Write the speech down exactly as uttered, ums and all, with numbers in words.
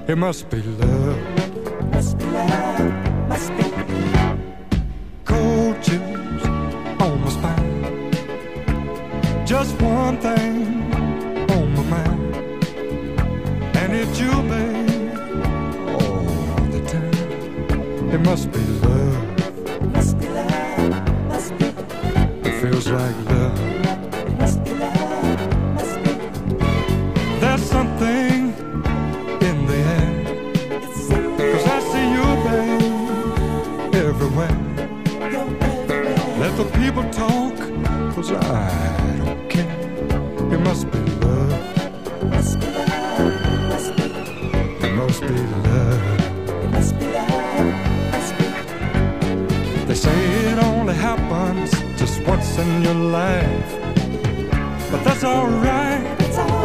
It must be love. Must be love. Must be. Cold chills on my spine. Just one thing on my mind, and it's you, babe, all the time. It must be love. Must be love. Must be. It feels like love. Must be love. Must be. There's something in the air, 'cause I see you, babe, everywhere. Let the people talk, 'cause I don't care. It must be love. Must be love. Must be. It must be love. Must be love. Must be. They say it only happens just once in your life, but that's alright. It's all